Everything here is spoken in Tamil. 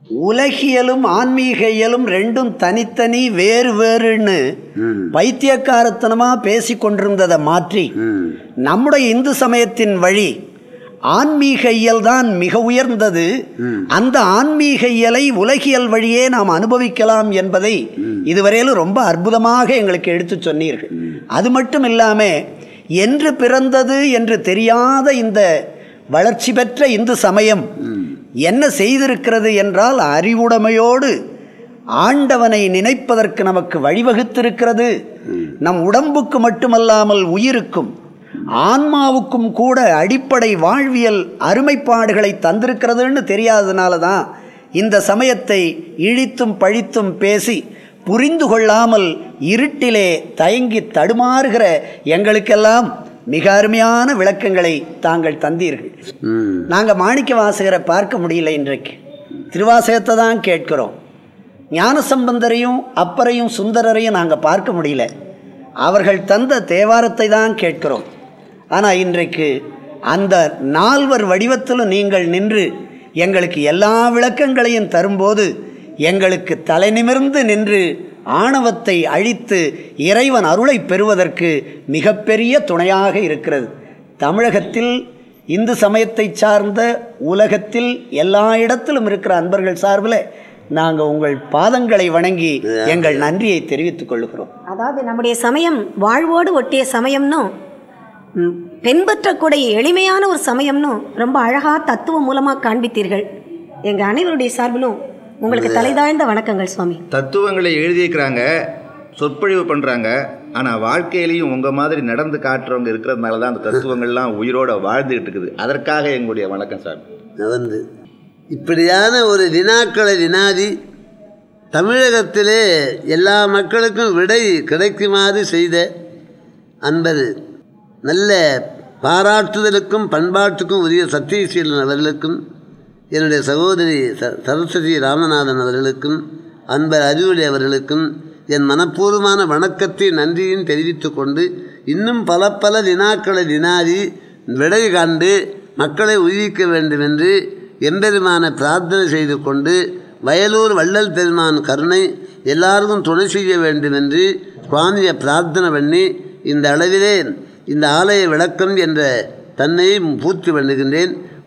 உலகியலும் ஆன்மீக இயலும் ரெண்டும் தனித்தனி வேறு வேறுன்னு பைத்தியக்காரத்தனமாக பேசி கொண்டிருந்ததை மாற்றி நம்முடைய இந்து சமயத்தின் வழி ஆன்மீக இயல் தான் மிக உயர்ந்தது, அந்த ஆன்மீக இயலை உலகியல் வழியே நாம் அனுபவிக்கலாம் என்பதை இதுவரையிலும் ரொம்ப அற்புதமாக எங்களுக்கு எடுத்து சொன்னீர்கள். அது மட்டும் இல்லாமல் என்று பிறந்தது என்று தெரியாத இந்த வளர்ச்சி பெற்ற இந்து சமயம் என்ன செய்திருக்கிறது என்றால், அறிவுடைமையோடு ஆண்டவனை நினைப்பதற்கு நமக்கு வழிவகுத்திருக்கிறது. நம் உடம்புக்கு மட்டுமல்லாமல் உயிருக்கும் ஆன்மாவுக்கும் கூட அடிப்படை வாழ்வியல் அருமைப்பாடுகளை தந்திருக்கிறதுன்னு தெரியாததுனால தான் இந்த சமயத்தை இழித்தும் பழித்தும் பேசி புரிந்து கொள்ளாமல் இருட்டிலே தயங்கி தடுமாறுகிற எங்களுக்கெல்லாம் மிக அருமையான விளக்கங்களை தாங்கள் தந்தீர்கள். நாங்கள் மாணிக்க வாசகரை பார்க்க முடியல, இன்றைக்கு திருவாசகத்தை தான் கேட்கிறோம். ஞானசம்பந்தரையும் அப்பரையும் சுந்தரரையும் நாங்கள் பார்க்க முடியல, அவர்கள் தந்த தேவாரத்தை தான் கேட்கிறோம். ஆனால் இன்றைக்கு அந்த நால்வர் வடிவத்திலும் நீங்கள் நின்று எங்களுக்கு எல்லா விளக்கங்களையும் தரும்போது எங்களுக்கு தலை நிமிர்ந்து நின்று ஆணவத்தை அழித்து இறைவன் அருளை பெறுவதற்கு மிகப்பெரிய துணையாக இருக்கிறது. தமிழகத்தில் இந்து சமயத்தை சார்ந்த உலகத்தில் எல்லா இடத்திலும் இருக்கிற அன்பர்கள் சார்பில் நாங்கள் உங்கள் பாதங்களை வணங்கி எங்கள் நன்றியை தெரிவித்துக் கொள்கிறோம். அதாவது நம்முடைய சமயம் வாழ்வோடு ஒட்டிய சமயம்னும் பின்பற்றக்கூடிய எளிமையான ஒரு சமயம்னு ரொம்ப அழகாக தத்துவம் மூலமாக காண்பித்தீர்கள். எங்கள் அனைவருடைய சார்பிலும் உங்களுக்கு தலைதாழ்ந்த வணக்கங்கள் சுவாமி. தத்துவங்களை எழுதியிருக்கிறாங்க, சொற்பொழிவு பண்ணுறாங்க, ஆனால் வாழ்க்கையிலையும் உங்கள் மாதிரி நடந்து காட்டுறவங்க இருக்கிறதுனால தான் அந்த தத்துவங்கள்லாம் உயிரோடு வாழ்ந்துக்கிட்டு இருக்குது. அதற்காக எங்களுடைய வணக்கம் சார். வந்து இப்படியான ஒரு வினாக்களை வினாதி தமிழகத்திலே எல்லா மக்களுக்கும் விடை கிடைக்குமாறு செய்த அன்பர் நல்ல பாராட்டுதலுக்கும் பண்பாட்டுக்கும் உரிய சத்தியசீலன் அவர்களுக்கும், என்னுடைய சகோதரி சரஸ்வதி ராமநாதன் அவர்களுக்கும், அன்பர் அறிவுரை அவர்களுக்கும் என் மனப்பூர்வமான வணக்கத்தை நன்றியும் தெரிவித்து கொண்டு, இன்னும் பல பல வினாக்களை வினாடி விடை காண்டு மக்களை உயிர்க்க வேண்டும் என்று எம்பெருமான பிரார்த்தனை செய்து கொண்டு, வயலூர் வள்ளல் பெருமான் கருணை எல்லாருக்கும் துணை செய்ய வேண்டும் என்று சுவாமியை பிரார்த்தனை பண்ணி இந்த அளவிலே இந்த ஆலய விளக்கம் என்ற தன்னை பூர்த்தி பண்ணுகின்றேன்.